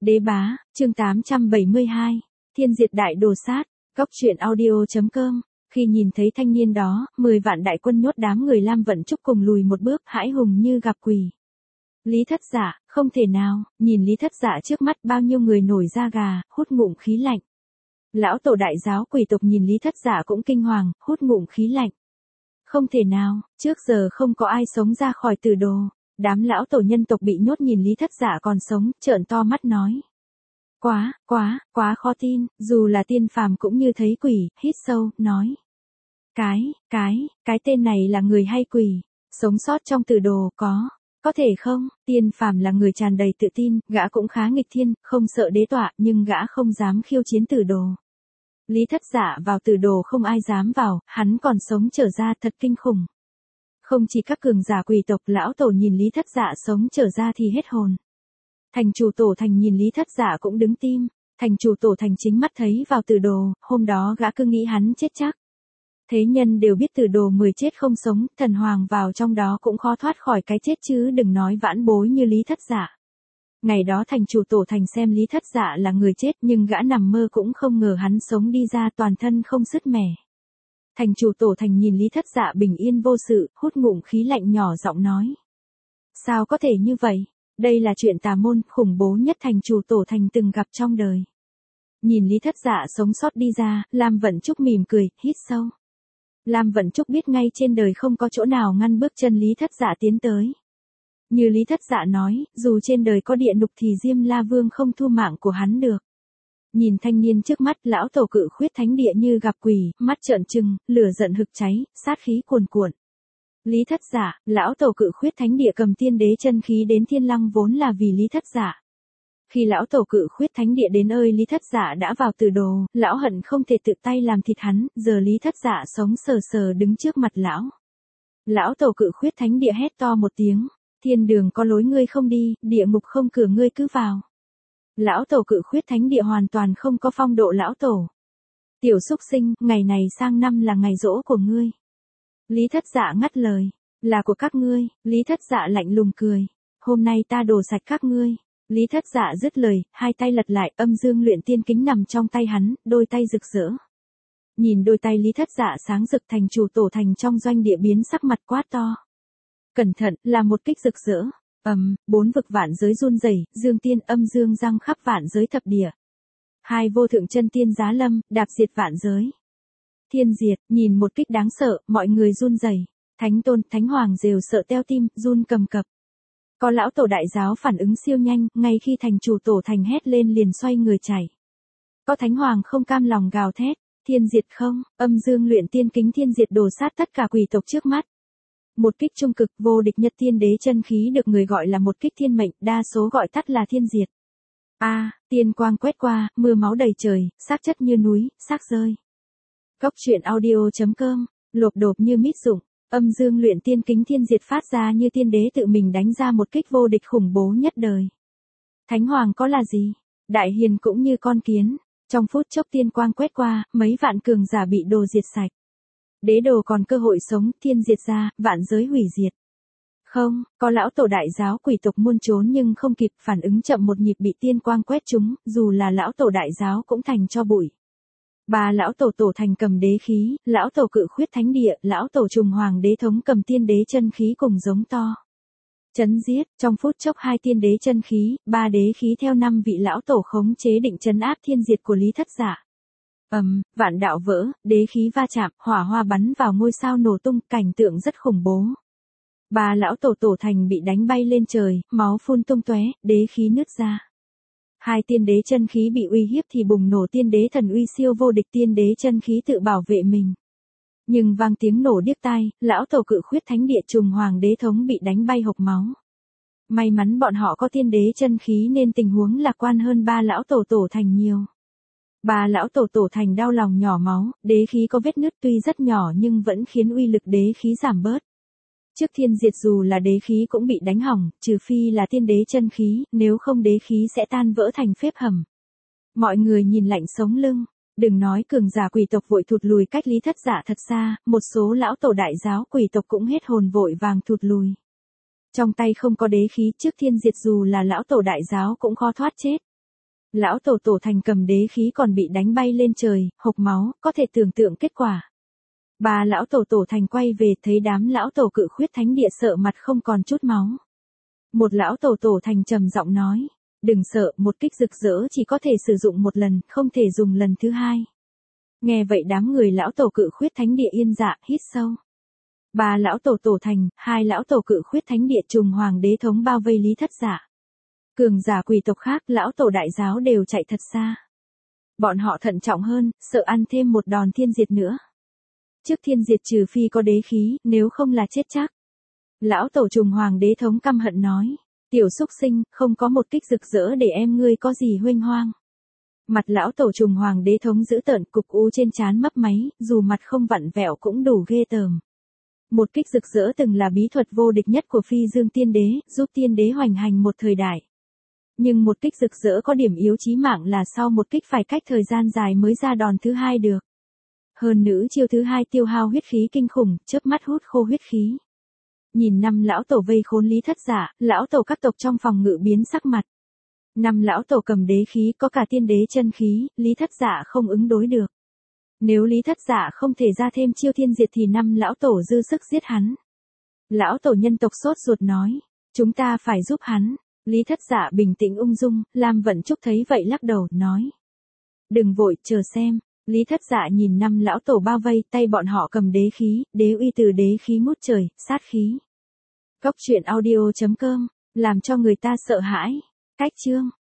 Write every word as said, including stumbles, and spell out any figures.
Đế bá, chương tám trăm bảy mươi hai, Thiên diệt đại đồ sát, góc truyện audio.com. Khi nhìn thấy thanh niên đó, mười vạn đại quân nhốt đám người Lam Vận Trúc cùng lùi một bước, hãi hùng như gặp quỷ. Lý Thất Dạ, không thể nào, nhìn Lý Thất Dạ trước mắt bao nhiêu người nổi da gà, hút ngụm khí lạnh. Lão tổ đại giáo quỷ tộc nhìn Lý Thất Dạ cũng kinh hoàng, hút ngụm khí lạnh. Không thể nào, trước giờ không có ai sống ra khỏi tử đồ. Đám lão tổ nhân tộc bị nhốt nhìn Lý Thất Dạ còn sống, trợn to mắt nói. Quá, quá, quá khó tin, dù là tiên phàm cũng như thấy quỷ, hít sâu, nói. Cái, cái, cái tên này là người hay quỷ, sống sót trong tử đồ, có, có thể không, tiên phàm là người tràn đầy tự tin, gã cũng khá nghịch thiên, không sợ đế tọa, nhưng gã không dám khiêu chiến tử đồ. Lý Thất Dạ vào tử đồ không ai dám vào, hắn còn sống trở ra thật kinh khủng. Không chỉ các cường giả quỷ tộc lão tổ nhìn Lý Thất Dạ sống trở ra thì hết hồn. Thành chủ tổ thành nhìn Lý Thất Dạ cũng đứng tim, thành chủ tổ thành chính mắt thấy vào tử đồ, hôm đó gã cứ nghĩ hắn chết chắc. Thế nhân đều biết tử đồ mười chết không sống, thần hoàng vào trong đó cũng khó thoát khỏi cái chết chứ đừng nói vãn bối như Lý Thất Dạ. Ngày đó thành chủ tổ thành xem Lý Thất Dạ là người chết nhưng gã nằm mơ cũng không ngờ hắn sống đi ra toàn thân không sứt mẻ. Thành chủ tổ thành nhìn Lý Thất Dạ bình yên vô sự, hút ngụm khí lạnh nhỏ giọng nói. Sao có thể như vậy? Đây là chuyện tà môn, khủng bố nhất thành chủ tổ thành từng gặp trong đời. Nhìn Lý Thất Dạ sống sót đi ra, Lam Vận Trúc mỉm cười, hít sâu. Lam Vận Trúc biết ngay trên đời không có chỗ nào ngăn bước chân Lý Thất Dạ tiến tới. Như Lý Thất Dạ nói, dù trên đời có địa ngục thì Diêm La Vương không thu mạng của hắn được. Nhìn thanh niên trước mắt, lão tổ cự khuyết thánh địa như gặp quỷ, mắt trợn trừng, lửa giận hực cháy, sát khí cuồn cuộn. Lý Thất Dạ, lão tổ cự khuyết thánh địa cầm tiên đế chân khí đến Thiên Lăng vốn là vì Lý Thất Dạ. Khi lão tổ cự khuyết thánh địa đến ơi Lý Thất Dạ đã vào tử đồ, lão hận không thể tự tay làm thịt hắn, giờ Lý Thất Dạ sống sờ sờ đứng trước mặt lão. Lão tổ cự khuyết thánh địa hét to một tiếng, thiên đường có lối ngươi không đi, địa ngục không cửa ngươi cứ vào. Lão tổ cự khuyết thánh địa hoàn toàn không có phong độ lão tổ. Tiểu súc sinh, ngày này sang năm là ngày giỗ của ngươi. Lý Thất Dạ ngắt lời, là của các ngươi, Lý Thất Dạ lạnh lùng cười, hôm nay ta đổ sạch các ngươi. Lý Thất Dạ dứt lời, hai tay lật lại, âm dương luyện tiên kính nằm trong tay hắn, đôi tay rực rỡ. Nhìn đôi tay Lý Thất Dạ sáng rực thành chủ tổ thành trong doanh địa biến sắc mặt quát to. Cẩn thận, là một kích rực rỡ. Ầm, um, bốn vực vạn giới run rẩy, dương tiên âm dương răng khắp vạn giới thập địa. Hai vô thượng chân tiên giá lâm, đạp diệt vạn giới. Thiên diệt, nhìn một kích đáng sợ, mọi người run rẩy. Thánh tôn, thánh hoàng rều sợ teo tim, run cầm cập. Có lão tổ đại giáo phản ứng siêu nhanh, ngay khi thành chủ tổ thành hét lên liền xoay người chạy. Có thánh hoàng không cam lòng gào thét, thiên diệt không, âm dương luyện tiên kính thiên diệt đổ sát tất cả quỷ tộc trước mắt. Một kích trung cực vô địch nhất tiên đế chân khí được người gọi là một kích thiên mệnh, đa số gọi tắt là thiên diệt. A, à, tiên quang quét qua, mưa máu đầy trời, xác chất như núi, xác rơi. Góc truyện audio.com, lộp độp như mít rụng, âm dương luyện tiên kính thiên diệt phát ra như tiên đế tự mình đánh ra một kích vô địch khủng bố nhất đời. Thánh hoàng có là gì? Đại hiền cũng như con kiến, trong phút chốc tiên quang quét qua, mấy vạn cường giả bị đồ diệt sạch. Đế đồ còn cơ hội sống, thiên diệt ra, vạn giới hủy diệt. Không, có lão tổ đại giáo quỷ tộc muôn trốn nhưng không kịp, phản ứng chậm một nhịp bị tiên quang quét trúng, dù là lão tổ đại giáo cũng thành cho bụi. Ba lão tổ tổ thành cầm đế khí, lão tổ cự khuyết thánh địa, lão tổ trùng hoàng đế thống cầm tiên đế chân khí cùng giống to. Chấn giết, trong phút chốc hai tiên đế chân khí, ba đế khí theo năm vị lão tổ khống chế định trấn áp thiên diệt của Lý Thất Dạ. Ầm, um, vạn đạo vỡ, đế khí va chạm, hỏa hoa bắn vào ngôi sao nổ tung, cảnh tượng rất khủng bố. Ba lão tổ tổ thành bị đánh bay lên trời, máu phun tung tóe, đế khí nứt ra. Hai tiên đế chân khí bị uy hiếp thì bùng nổ tiên đế thần uy siêu vô địch tiên đế chân khí tự bảo vệ mình. Nhưng vang tiếng nổ điếc tai, lão tổ cự khuyết thánh địa trùng hoàng đế thống bị đánh bay hộc máu. May mắn bọn họ có tiên đế chân khí nên tình huống lạc quan hơn ba lão tổ tổ thành nhiều. Ba lão tổ tổ thành đau lòng nhỏ máu, đế khí có vết nứt tuy rất nhỏ nhưng vẫn khiến uy lực đế khí giảm bớt. Trước thiên diệt dù là đế khí cũng bị đánh hỏng, trừ phi là tiên đế chân khí, nếu không đế khí sẽ tan vỡ thành phếp hầm. Mọi người nhìn lạnh sống lưng, đừng nói cường giả quỷ tộc vội thụt lùi cách Lý Thất Dạ thật xa, một số lão tổ đại giáo quỷ tộc cũng hết hồn vội vàng thụt lùi. Trong tay không có đế khí trước thiên diệt dù là lão tổ đại giáo cũng khó thoát chết. Lão tổ tổ thành cầm đế khí còn bị đánh bay lên trời, hộc máu, có thể tưởng tượng kết quả. Ba lão tổ tổ thành quay về thấy đám lão tổ cự khuyết thánh địa sợ mặt không còn chút máu. Một lão tổ tổ thành trầm giọng nói, đừng sợ, một kích rực rỡ chỉ có thể sử dụng một lần, không thể dùng lần thứ hai. Nghe vậy đám người lão tổ cự khuyết thánh địa yên dạ, hít sâu. Ba lão tổ tổ thành, hai lão tổ cự khuyết thánh địa trùng hoàng đế thống bao vây Lý Thất Giả. Cường giả quỷ tộc khác, lão tổ đại giáo đều chạy thật xa. Bọn họ thận trọng hơn, sợ ăn thêm một đòn thiên diệt nữa. Trước thiên diệt trừ phi có đế khí, nếu không là chết chắc. Lão tổ trùng hoàng đế thống căm hận nói, tiểu xúc sinh, không có một kích rực rỡ để em ngươi có gì huênh hoang. Mặt lão tổ trùng hoàng đế thống giữ tợn, cục u trên trán mấp máy, dù mặt không vặn vẹo cũng đủ ghê tởm. Một kích rực rỡ từng là bí thuật vô địch nhất của Phi Dương Tiên Đế, giúp Tiên Đế hoành hành một thời đại. Nhưng một kích rực rỡ có điểm yếu chí mạng là sau một kích phải cách thời gian dài mới ra đòn thứ hai được. Hơn nữ chiêu thứ hai tiêu hao huyết khí kinh khủng, chớp mắt hút khô huyết khí. Nhìn năm lão tổ vây khốn Lý Thất Giả, lão tổ các tộc trong phòng ngự biến sắc mặt. Năm lão tổ cầm đế khí, có cả tiên đế chân khí, Lý Thất Giả không ứng đối được. Nếu Lý Thất Giả không thể ra thêm chiêu thiên diệt thì năm lão tổ dư sức giết hắn. Lão tổ nhân tộc sốt ruột nói, chúng ta phải giúp hắn. Lý Thất Giả bình tĩnh ung dung, Lam Vận Trúc thấy vậy lắc đầu, nói. Đừng vội, chờ xem. Lý Thất Giả nhìn năm lão tổ bao vây, tay bọn họ cầm đế khí, đế uy từ đế khí ngút trời, sát khí. Góc truyện audio chấm com, làm cho người ta sợ hãi. Cách chương.